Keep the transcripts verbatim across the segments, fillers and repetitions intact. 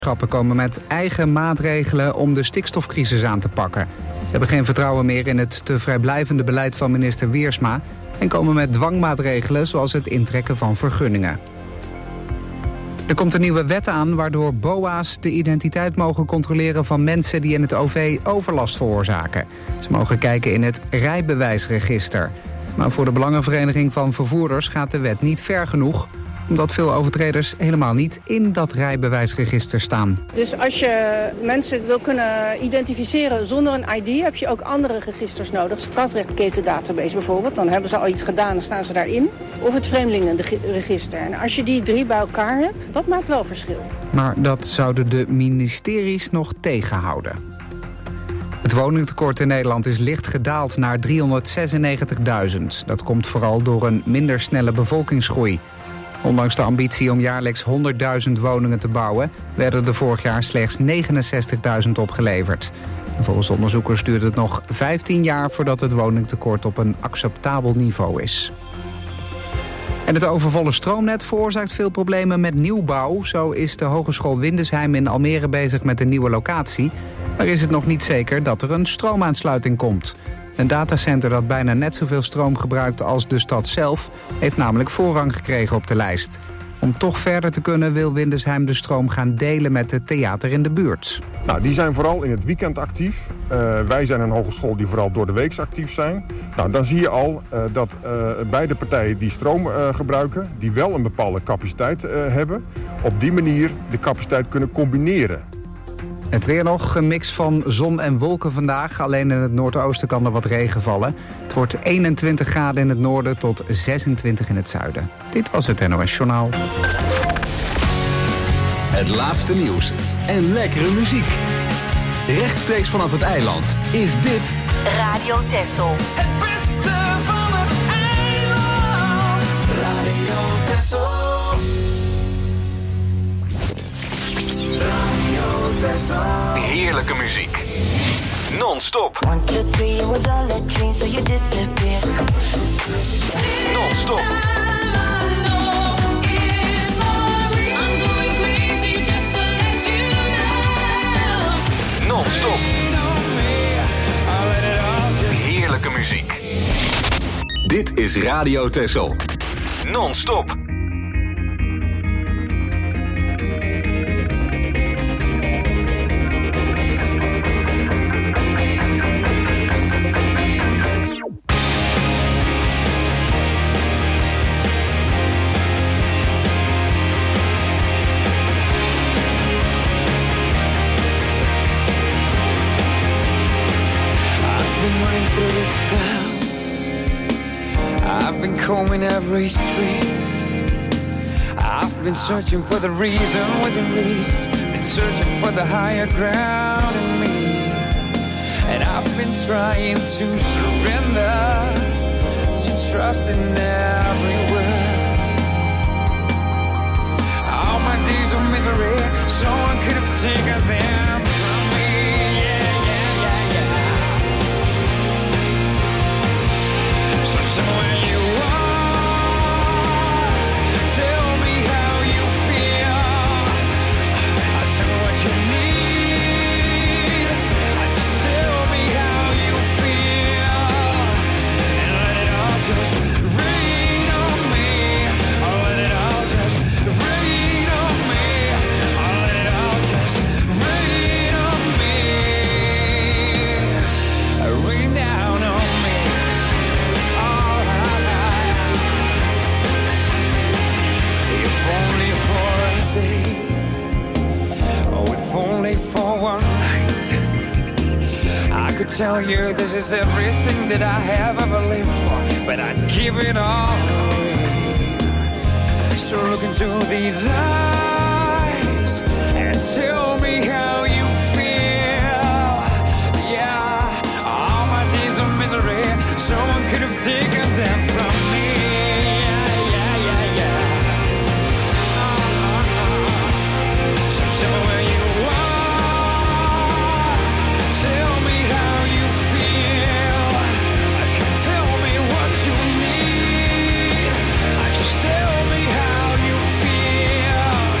Schappen komen met eigen maatregelen om de stikstofcrisis aan te pakken. Ze hebben geen vertrouwen meer in het te vrijblijvende beleid van minister Wiersma en komen met dwangmaatregelen zoals het intrekken van vergunningen. Er komt een nieuwe wet aan waardoor B O A's de identiteit mogen controleren van mensen die in het O V overlast veroorzaken. Ze mogen kijken in het rijbewijsregister. Maar voor de Belangenvereniging van Vervoerders gaat de wet niet ver genoeg, omdat veel overtreders helemaal niet in dat rijbewijsregister staan. Dus als je mensen wil kunnen identificeren zonder een I D, heb je ook andere registers nodig. Strafrechtketendatabase bijvoorbeeld, dan hebben ze al iets gedaan, dan staan ze daarin. Of het vreemdelingenregister. En als je die drie bij elkaar hebt, dat maakt wel verschil. Maar dat zouden de ministeries nog tegenhouden. Het woningtekort in Nederland is licht gedaald naar driehonderdzesennegentigduizend. Dat komt vooral door een minder snelle bevolkingsgroei. Ondanks de ambitie om jaarlijks honderdduizend woningen te bouwen, werden er vorig jaar slechts negenenzestigduizend opgeleverd. En volgens onderzoekers duurt het nog vijftien jaar voordat het woningtekort op een acceptabel niveau is. En het overvolle stroomnet veroorzaakt veel problemen met nieuwbouw. Zo is de Hogeschool Windesheim in Almere bezig met een nieuwe locatie. Maar is het nog niet zeker dat er een stroomaansluiting komt. Een datacenter dat bijna net zoveel stroom gebruikt als de stad zelf heeft namelijk voorrang gekregen op de lijst. Om toch verder te kunnen wil Windesheim de stroom gaan delen met het theater in de buurt. Nou, die zijn vooral in het weekend actief. Uh, wij zijn een hogeschool die vooral door de week actief zijn. Nou, dan zie je al uh, dat uh, beide partijen die stroom uh, gebruiken, die wel een bepaalde capaciteit uh, hebben, op die manier de capaciteit kunnen combineren. Het weer nog, een mix van zon en wolken vandaag. Alleen in het noordoosten kan er wat regen vallen. Het wordt eenentwintig graden in het noorden tot zesentwintig in het zuiden. Dit was het N O S Journaal. Het laatste nieuws en lekkere muziek. Rechtstreeks vanaf het eiland is dit Radio Texel. Het beste van het eiland. Radio Texel. Heerlijke muziek. Non-stop. Non-stop. Non-stop. Heerlijke muziek. Dit is Radio Texel. Non-stop. Combing every street. I've been searching for the reason within reasons. Been searching for the higher ground in me. And I've been trying to surrender, to trust in every word. All my days of misery, someone could have taken them from me. Yeah, yeah, yeah, yeah. So somewhere you tell you this is everything that I have ever lived for, but I'd give it all away. So look into these eyes and tell me how you feel. Yeah, all my days of misery, someone could have taken them from me. Yeah, yeah, yeah, yeah. So tell me where you are. Tell me how you feel. I can tell me what you need. I just tell me how you feel.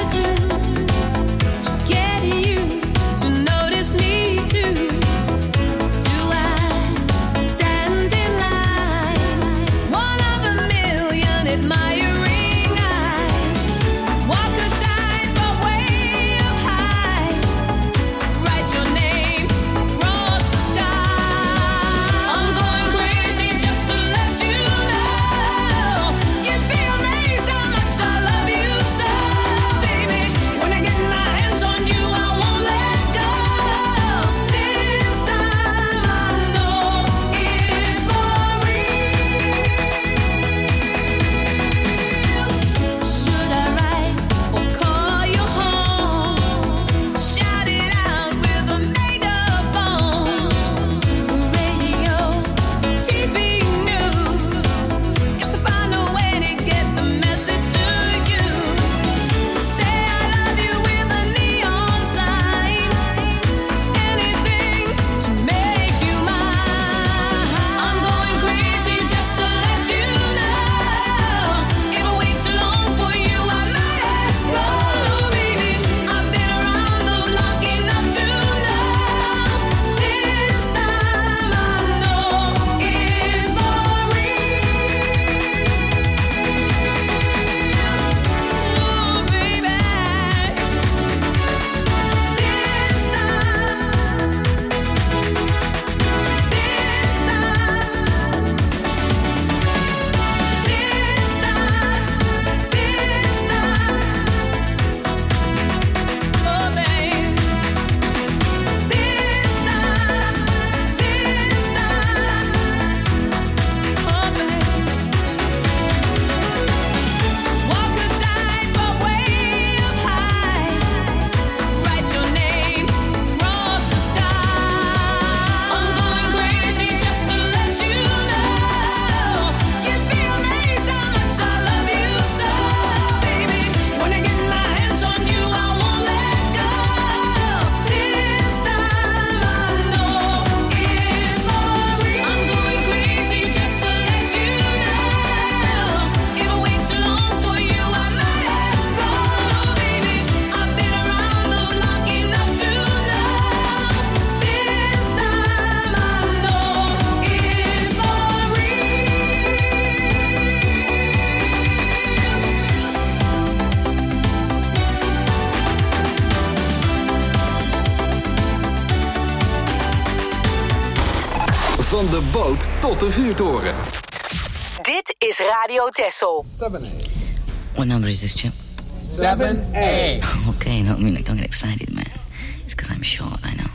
Van de boot tot de vuurtoren. Dit is Radio Texel. What number is this, Chip? seven A. Okay, no, I mean, like, don't get excited, man. It's because I'm short, I know.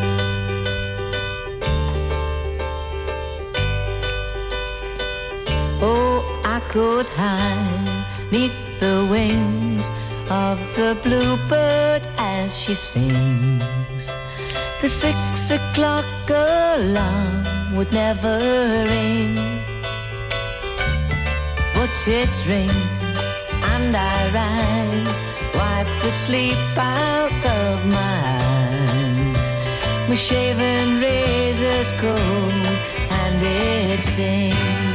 Oh, I could hide neath the wings of the bluebird as she sings. The six o'clock alarm would never ring, but it rings and I rise, wipe the sleep out of my eyes. My shaven razor's cold and it stings.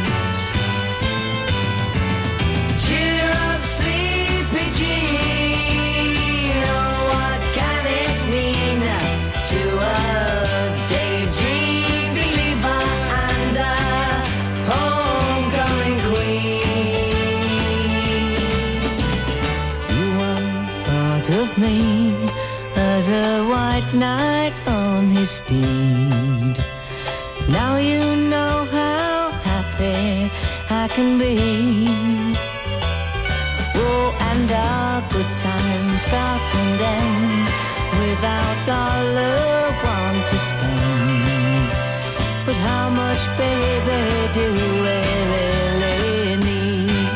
Cheer up, sleepy Jean. Oh, what can it mean to a daydream believer and a homecoming queen? You once thought of me as a white knight on his steed. Now you know how happy I can be. Oh, and our good time starts and ends without dollar one to spend. But how much, baby, do we really need?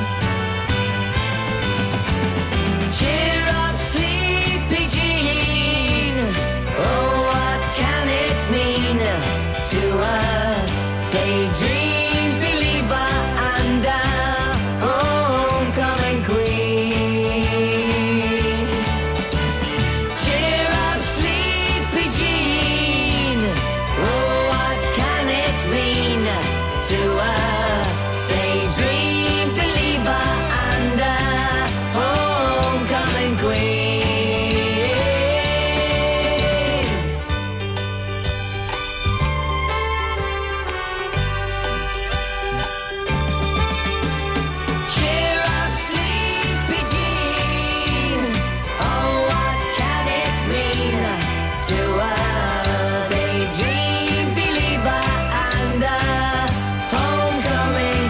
Cheer up, sleepy Jean. Oh, what can it mean to a daydream believer and a homecoming queen? Cheer up, sleepy Jean. Oh, what can it mean to a daydream believer and a homecoming queen? Cheer up, sleepy Jean. Oh, what can it mean to a daydream believer and a homecoming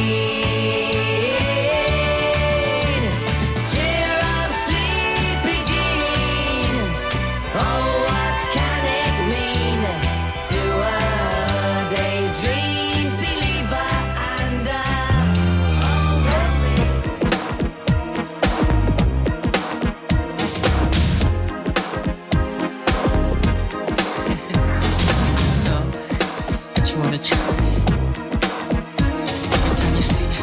queen? Cheer up, sleepy Jean. Oh, what can it mean to a daydream believer and a homecoming? No, but you wanna try. Every time you see.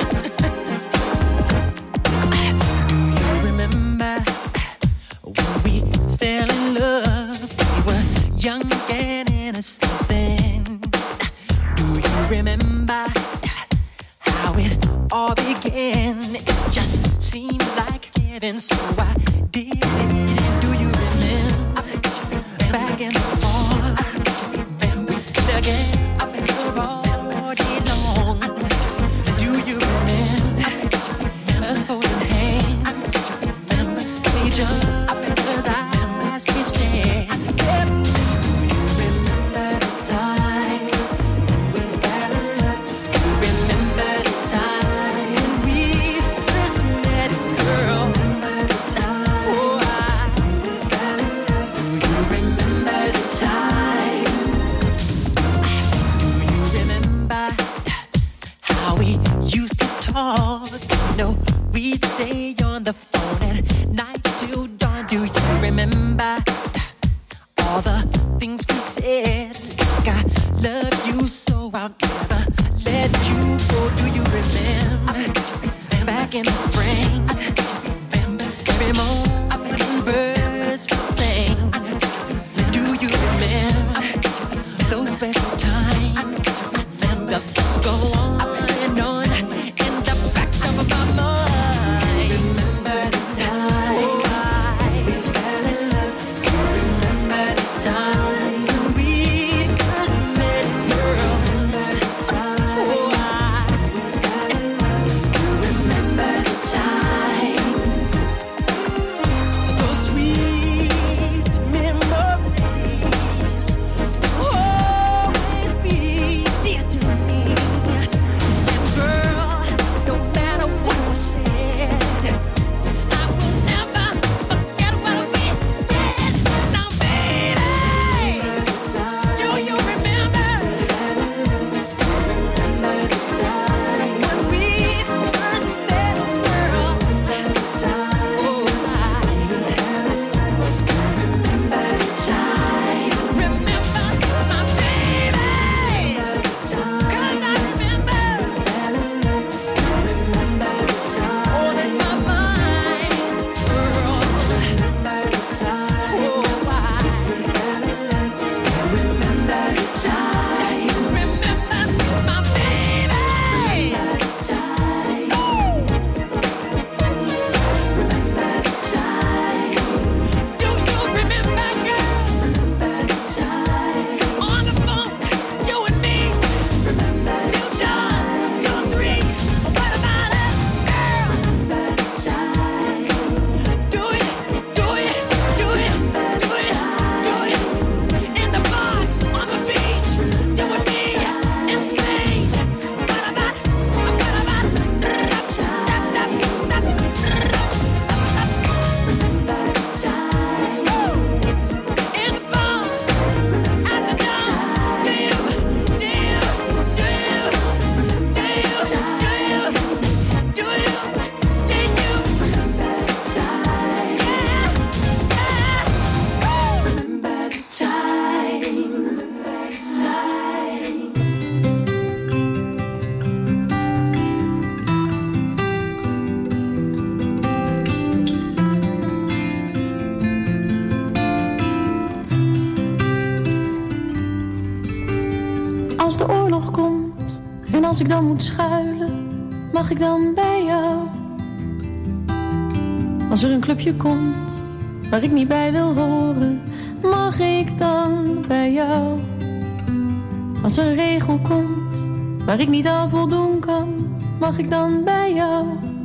Do you remember when we fell in love? We were young and innocent then. Do you remember how it all began? It just seemed like heaven, so I did it. And do you remember back in the fall? We did again all day long. Do you remember us holding hands? Each other's eyes we stand. Do you remember the time we fell in love? Do you remember the time we first met, girl? Oh, I fell in love. Do you remember the time? Do you remember how we used to talk? You know, we'd stay on the phone at night till dawn. Do you remember all the things we said? Like I love you so I'll never let you go. Do you remember back in the spring? Every morning birds would sing. Do you remember those special times? The thoughts go on and on in the back of my mind. Remember the time we fell in love? Remember the time we first met, girl? Remember the time. Oh, I. Remember the time. als ik dan moet schuilen, mag ik dan bij jou? Als er een clubje komt waar ik niet bij wil horen, mag ik dan bij jou? Als er een regel komt waar ik niet aan voldoen kan, mag ik dan bij jou?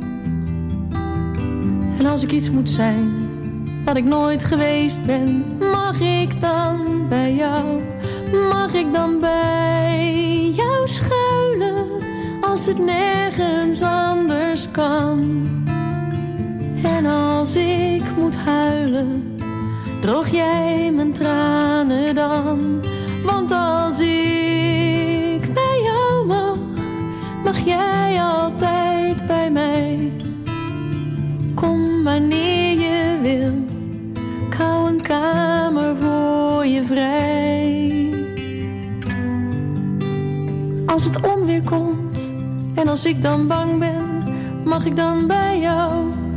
En als ik iets moet zijn wat ik nooit geweest ben, mag ik dan bij jou? Mag ik dan bij jou schuilen als het nergens anders kan? En als ik moet huilen, droog jij mijn tranen dan? Want als ik bij jou mag, mag jij altijd bij mij. Kom wanneer je wil, ik hou een kamer voor je vrij. Als het onweer komt en als ik dan bang ben, mag ik dan bij jou?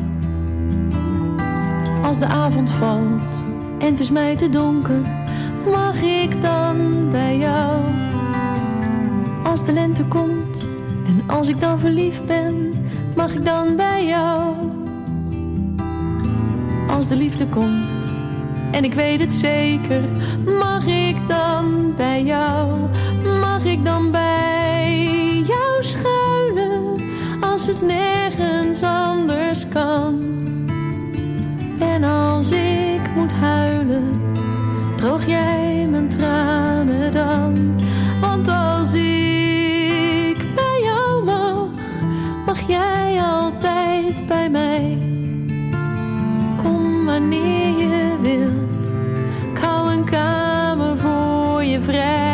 Als de avond valt en het is mij te donker, mag ik dan bij jou? Als de lente komt en als ik dan verliefd ben, mag ik dan bij jou? Als de liefde komt en ik weet het zeker, mag ik dan bij jou? Mag ik dan bij jou schuilen als het nergens anders kan? En als ik moet huilen, droog jij mijn tranen dan? Want als ik bij jou mag, mag jij altijd bij mij. Kom wanneer je wilt, ik hou een kamer voor je vrij.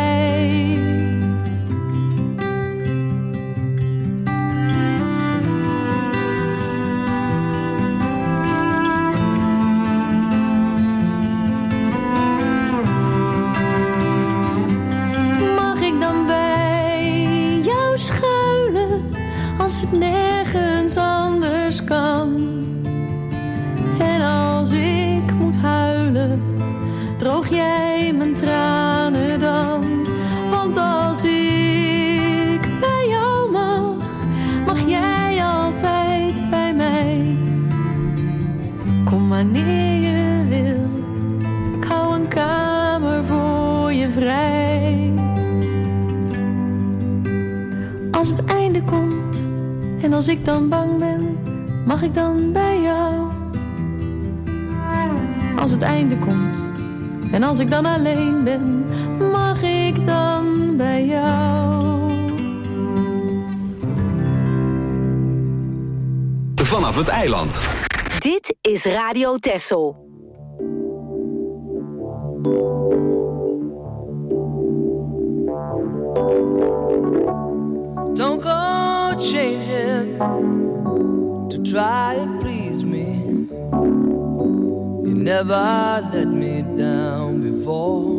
Als het nergens anders kan. En als ik moet huilen, droog jij mijn tranen dan? Want als ik bij jou mag, mag jij altijd bij mij. Kom wanneer je wil, ik hou een kamer voor je vrij. Als het einde komt en als ik dan bang ben, mag ik dan bij jou? Als het einde komt en als ik dan alleen ben, mag ik dan bij jou? Vanaf het eiland. Dit is Radio Texel. Don't go changing to try and please me. You never let me down before.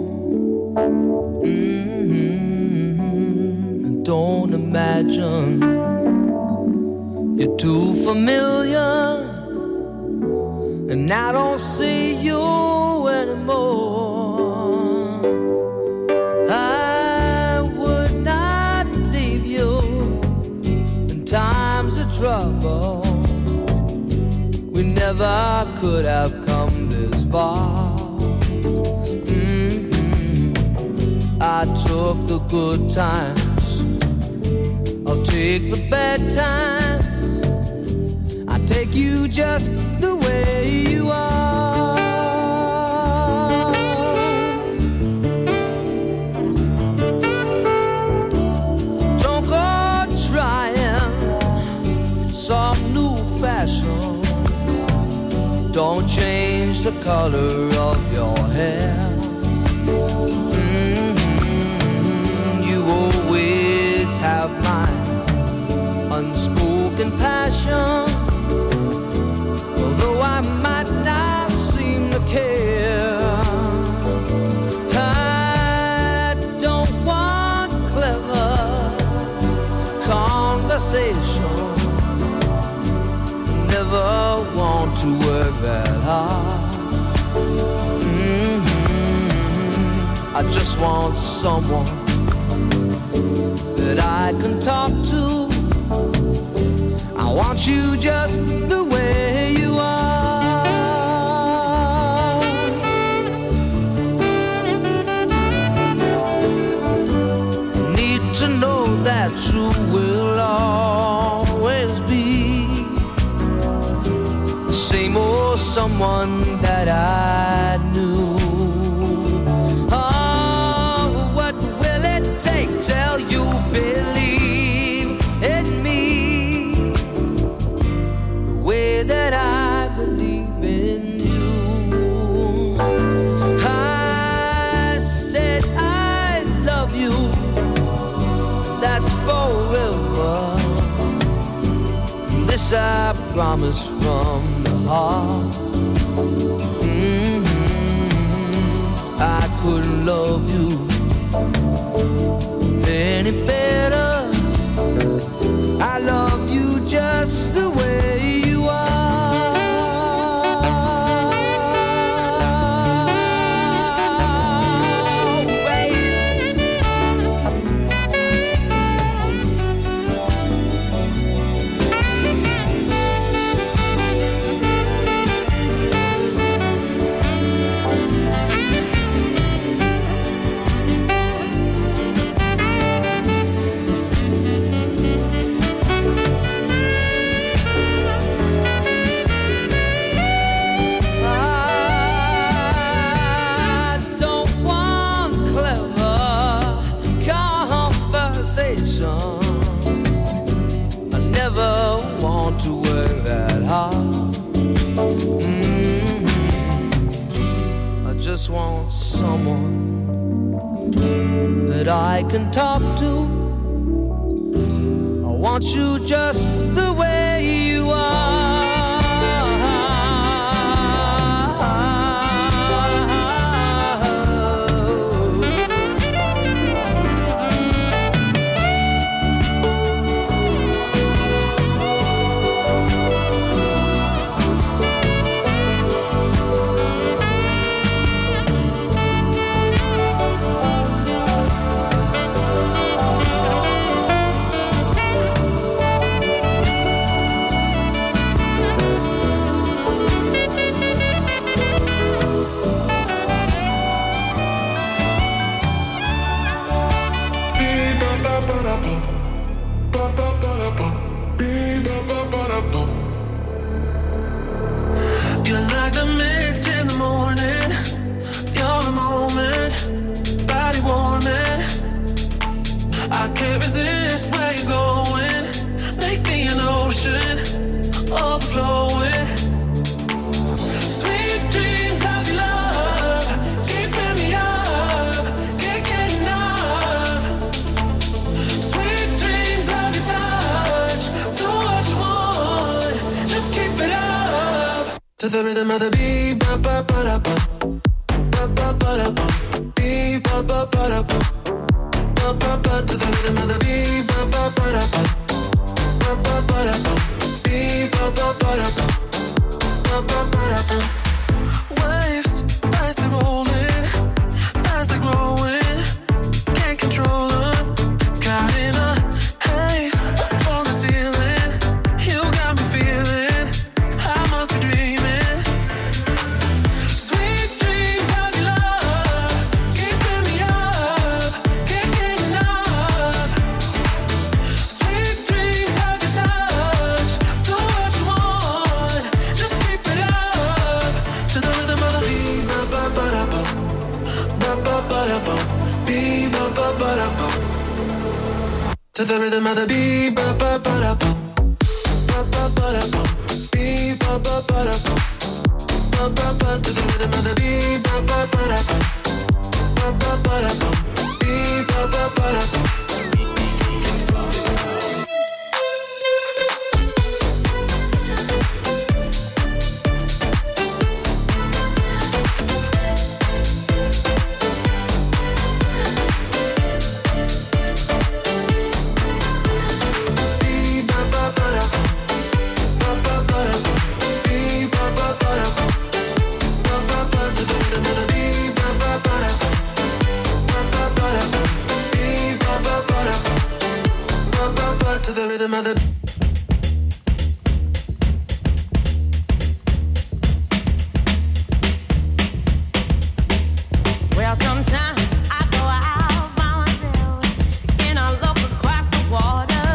Mm-hmm. Don't imagine you're too familiar, and I don't see you anymore. I would not leave you in times of trouble. We never could have come this far. Mm-hmm. I took the good times, I'll take the bad times. I take you just the way you are. Don't go trying some new fashion. Don't change the color of your hair. Mm-hmm. You always have my unspoken passion. Although I might not seem to care, I don't want clever conversation. Never want to work that hard. Mm-hmm. I just want someone that I can talk to. I want you just the way you are. Need to know that you will always be the same old someone that I knew. Oh, what will it take till you believe in me the way that I believe in you? I said I love you, that's forever. This I promise from the heart. Mm-hmm. I couldn't love you any better. I love you just the way you are. Want someone that I can talk to. I want you just the way you are. You're like the mist in the morning. You're a moment, body warming. I can't resist where you're going. Make me an ocean, overflowing. Sweet dreams of your love, keeping me up, can't get enough. Sweet dreams of your touch, do what you want, just keep it up. To the rhythm of the beat, ba ba ba da ba, ba ba ba da ba, beat ba ba ba da ba, ba ba ba. To the rhythm of the beat, ba ba ba da ba, ba ba ba da ba, beat ba ba ba da ba, ba ba ba da ba. Waves as they're rolling, as they're growing, can't control them. Caught in a haze up on the ceiling, you got me feeling I must be dreaming. To the rhythm of the beat, ba ba ba da ba, ba ba ba da ba, beat ba ba ba da ba, ba ba ba. To the rhythm of the beat, ba ba ba da ba, ba ba ba da ba, beat ba ba ba da ba. Ba another. Well, sometimes I go out by myself and I look across the water,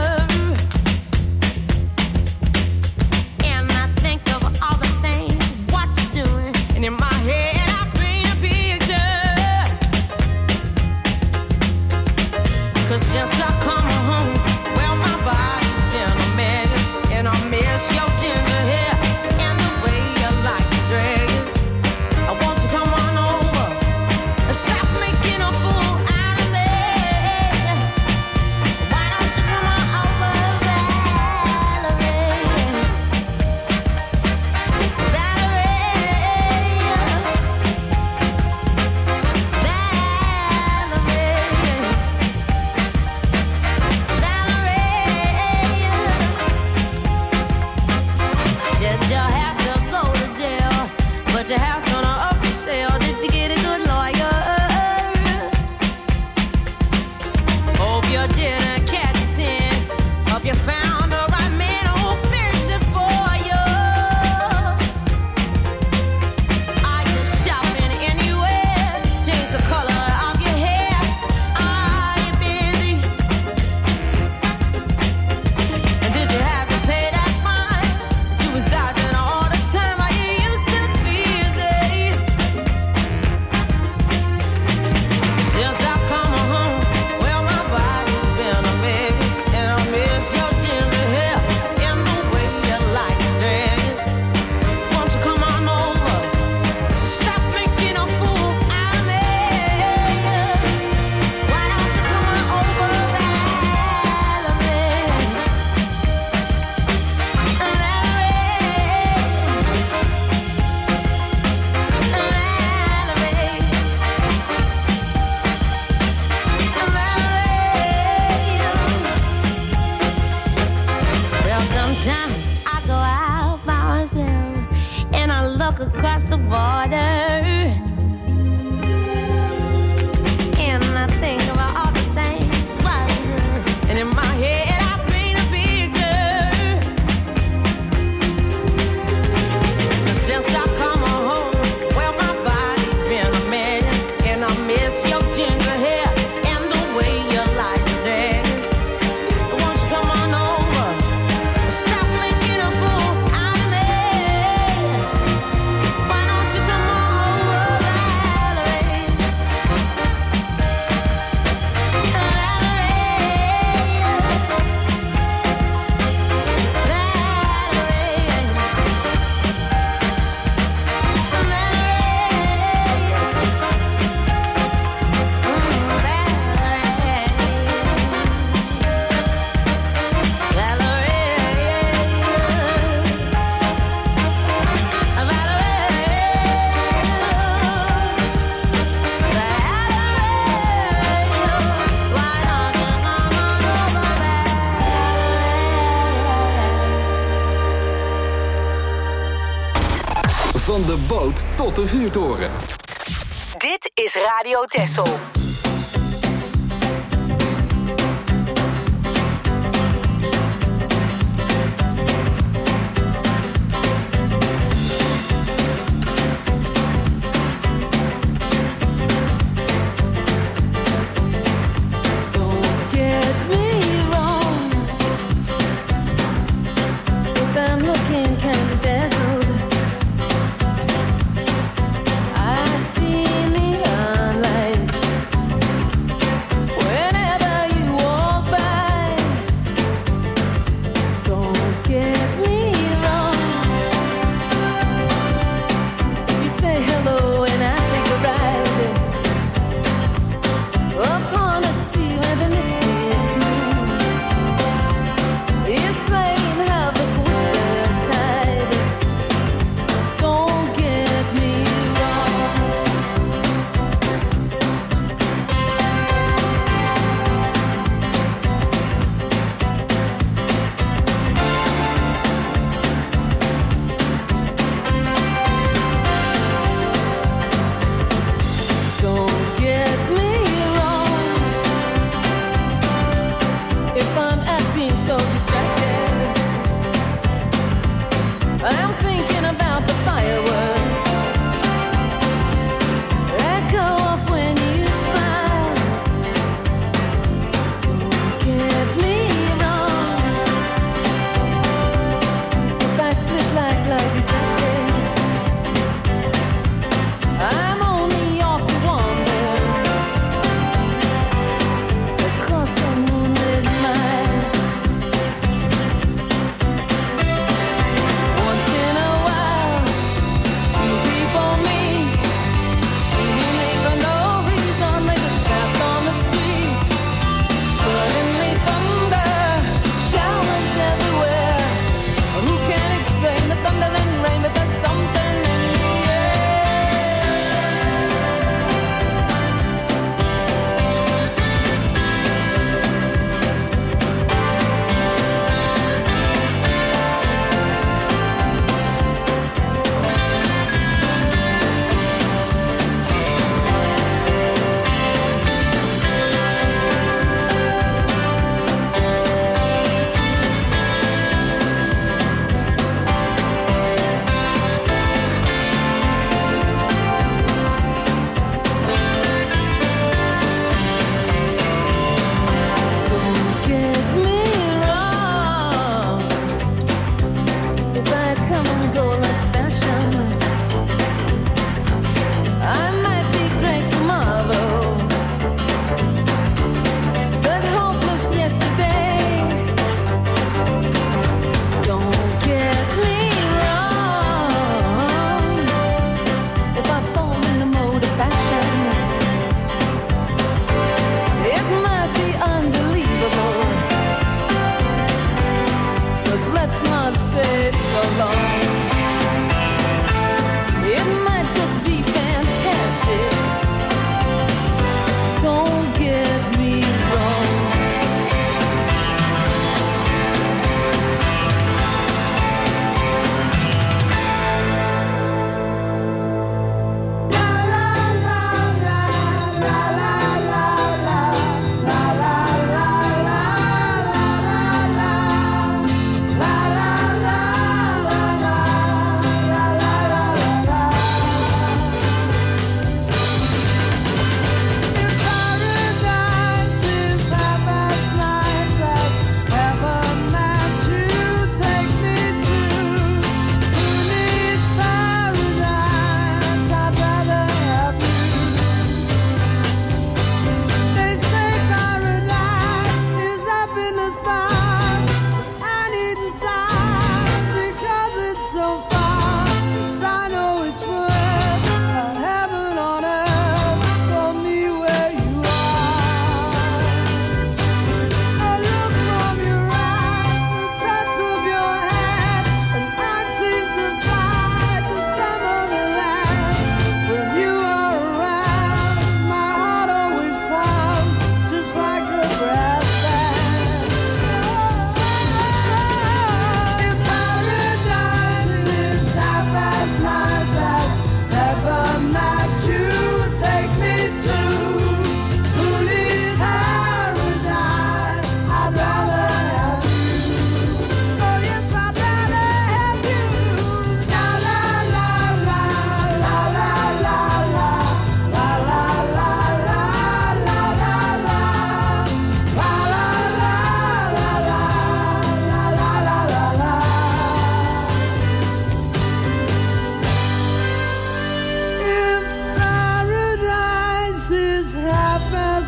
and I think of all the things what you're doing, and in my head I paint a picture. 'Cause since I come home, well, my body's been a mess, and I miss your ginger hair and the way you like to dress. I want to come on over. Stop making a fool out of me. Why don't you come on over, Valerie? Valerie, Valerie, Valerie. Did you have to go to jail? But your house on a up for sale. Did you get a good lawyer? Hope you didn't catch a tin. Hope you found the right man who'll fix it for you. Are you shopping anywhere? Change the color of your hair. Are you busy? And did you have to pay that fine? You was dodging all the time. Are you used to busy? Since I come home, well, my body's been a mess, and I miss your ginger hair and the way you like to dress. Won't you come on over? Stop making a fool out of me. Why don't you come on over, Valerie? Well, sometimes I go out by myself and I look across the border, and I think about all the things what I do. And in my head I paint a picture. 'Cause since I come home, well, my body's been a mess, and I miss your ginger hair and the way you like to dress. Won't you come on over? Stop making a fool out of me. Why don't you come on over, Valerie? Van de boot tot de vuurtoren. Dit is Radio Texel. Don't get me wrong. If I'm looking kind of dazzled, I see neon lights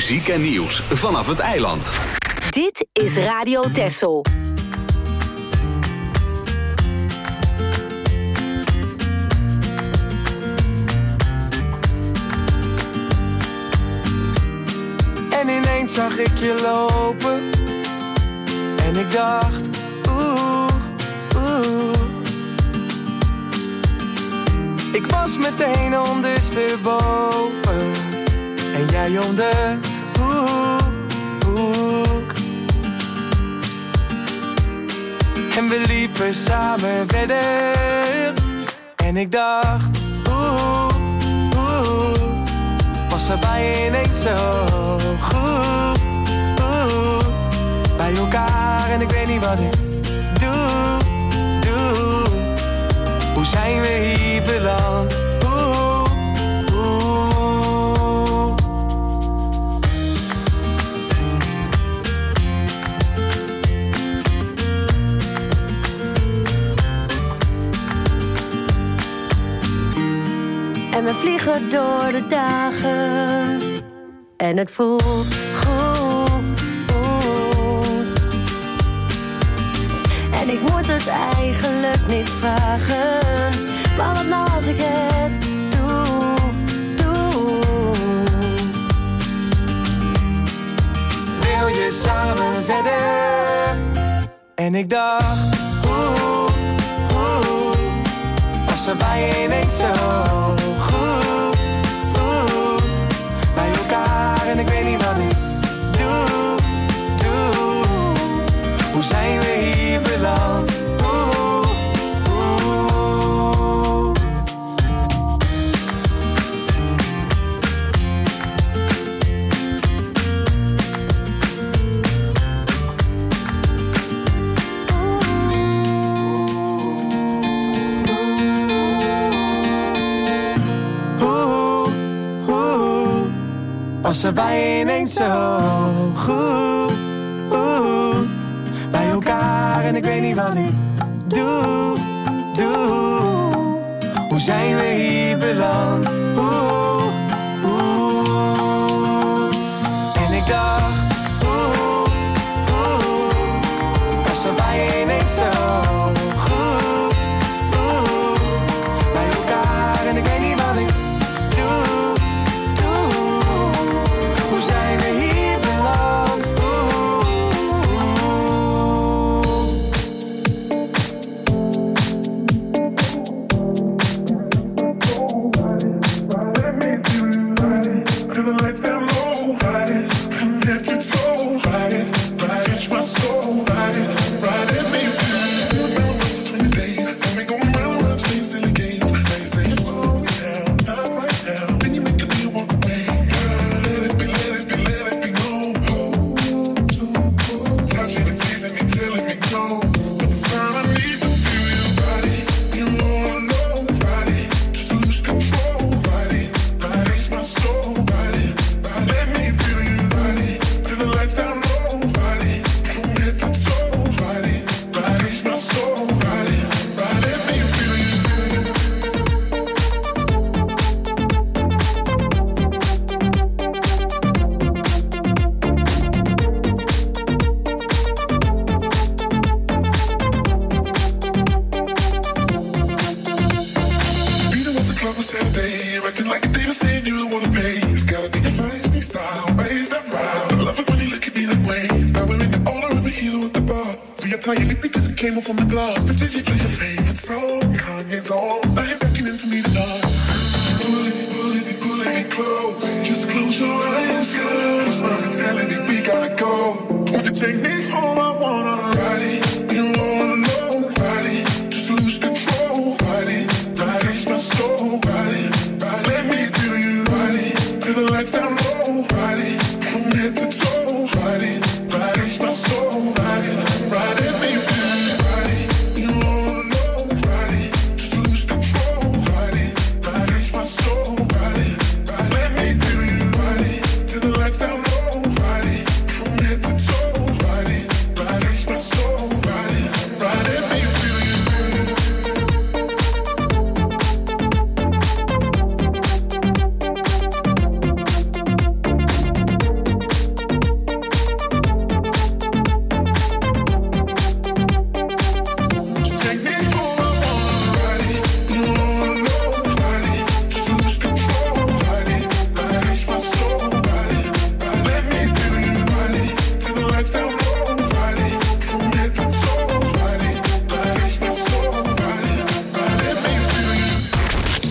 Muziek en nieuws vanaf het eiland. Dit is Radio Texel. En ineens zag ik je lopen. En ik dacht, oeh, oeh. Ik was meteen ondersteboven. En jij om de hoek. En we liepen samen verder. En ik dacht, oeh, oeh. Was er bij je ineens zo goed, oeh. Bij elkaar en ik weet niet wat ik doe, doe. Hoe zijn we hier beland? Oeh, oeh. En we vliegen door de dagen. En het voelt goed. En ik moet het eigenlijk niet vragen. Maar wat nou als ik het doe, doe. Wil je samen verder? En ik dacht, oeh, oeh. Was er bij je ineens zo goed, oeh. Bij elkaar en ik weet niet wat ik doe, doe. Hoe zijn we hier beland? Oeh, oeh. Oeh, oeh. Was er bij je ineens zo goed, oeh. Bij elkaar en ik weet niet wat ik doe, doe. Hoe zijn we hier beland? Oeh, oeh. En ik dacht, oeh, oeh. Was er bij je ineens zo goed, oeh. Bij elkaar en ik weet niet wat ik doe, doe. Hoe zijn we hier beland?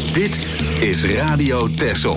Dit is Radio Texel.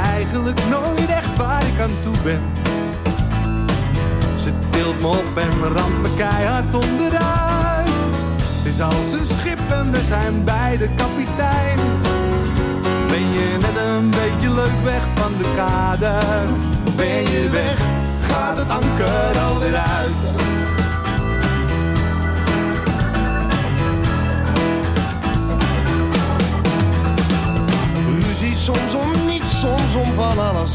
eigenlijk nooit echt waar ik aan toe ben. Ze tilt me op en ramt me keihard onderuit. Het is als een schip en we zijn beide kapitein. Ben je net een beetje leuk weg van de kade? Ben je weg, gaat het anker alweer uit. Ruzie soms om niets, soms om van alles.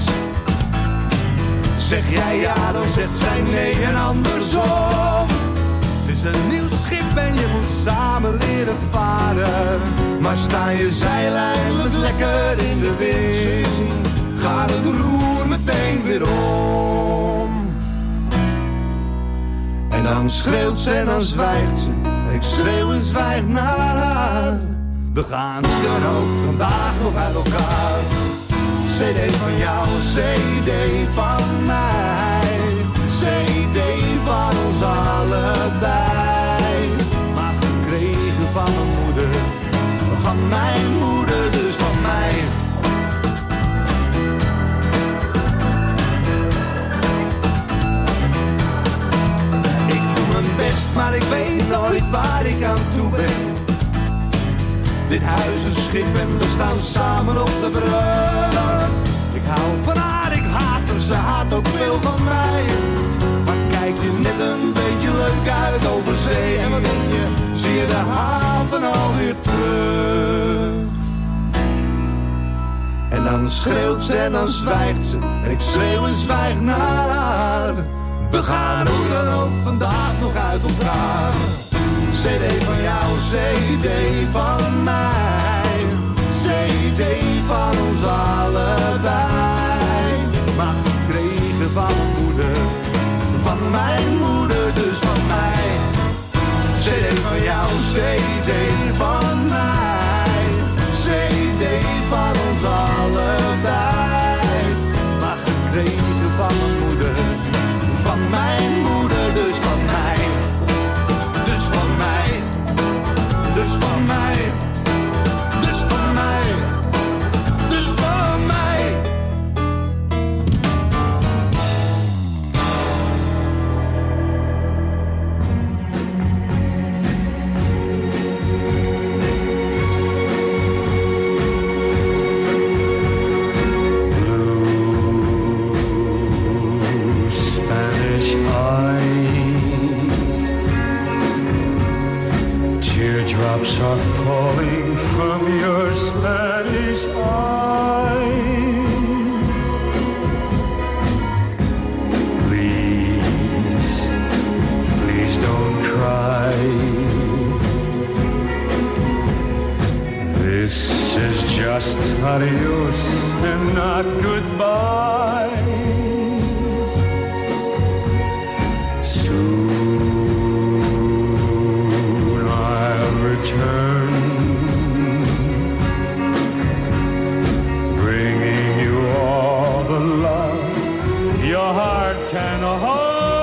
Zeg jij ja, dan zegt zij nee en andersom. Het is een nieuw schip en je moet samen leren varen. Maar sta je zeil eindelijk lekker in de wind, gaat het roer meteen weer om. En dan schreeuwt ze en dan zwijgt ze. Ik schreeuw en zwijg naar haar. We gaan dan ook vandaag nog uit elkaar. C D van jou, C D van mij. C D van ons allebei. Maar gekregen van mijn moeder, van mijn moeder, dus van mij. Ik doe mijn best, maar ik weet nooit waar ik aan toe ben. Dit huis een schip en we staan samen op de brug. Ik hou van haar, ik haat haar, ze haat ook veel van mij. Maar kijk je net een beetje leuk uit over zee. En wat denk je, zie je de haven alweer terug. En dan schreeuwt ze en dan zwijgt ze. En ik schreeuw en zwijg naar haar. We gaan hoe dan ook vandaag nog uit elkaar. C D van jou, C D van mij. C D van ons allebei. Maar gekregen van mijn moeder, van mijn moeder, dus van mij. C D van jou, C D van mij. C D van ons allebei. Maar gekregen van mijn moeder, van mijn moeder, dus van mij. Dus van mij, dus van mij, dus van mij, dus van mij. Blue Spanish eyes, teardrops are falling from your Spanish eyes. Please, please don't cry. This is just adios and not goodbye. Soon I'll return, bringing you all the love your heart can hold.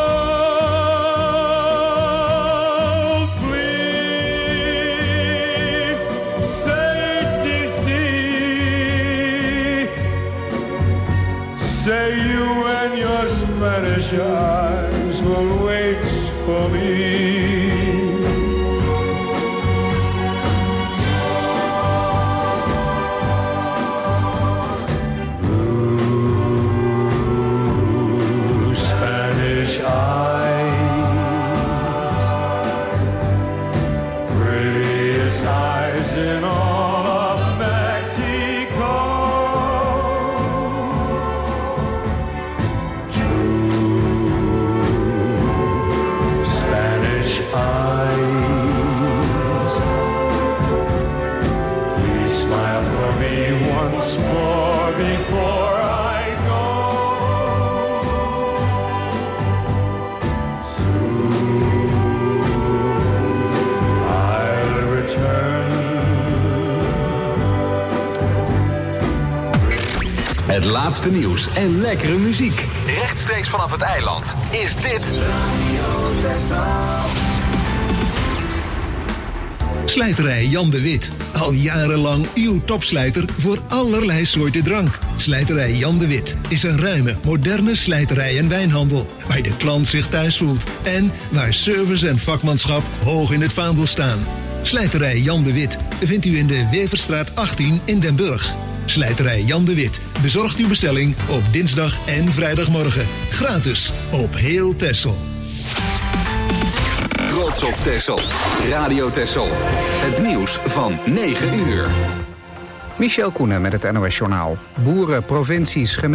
Please say, si, si. Say you and your Spanish eyes will wait for me. Blue Spanish eyes, prettiest eyes in all of Mexico. True Spanish eyes, please smile for me once more before I go. Soon I'll return. Het laatste nieuws en lekkere muziek. Rechtstreeks vanaf het eiland is dit... Slijterij Jan de Wit. Al jarenlang uw topslijter voor allerlei soorten drank. Slijterij Jan de Wit is een ruime, moderne slijterij en wijnhandel. Waar de klant zich thuis voelt. En waar service en vakmanschap hoog in het vaandel staan. Slijterij Jan de Wit vindt u in de Weverstraat achttien in Den Burg. Slijterij Jan de Wit bezorgt uw bestelling op dinsdag en vrijdagmorgen. Gratis op heel Texel. Trots op Texel. Radio Texel. Het nieuws van negen uur. Michel Koenen met het N O S Journaal. Boeren, provincies, gemeenten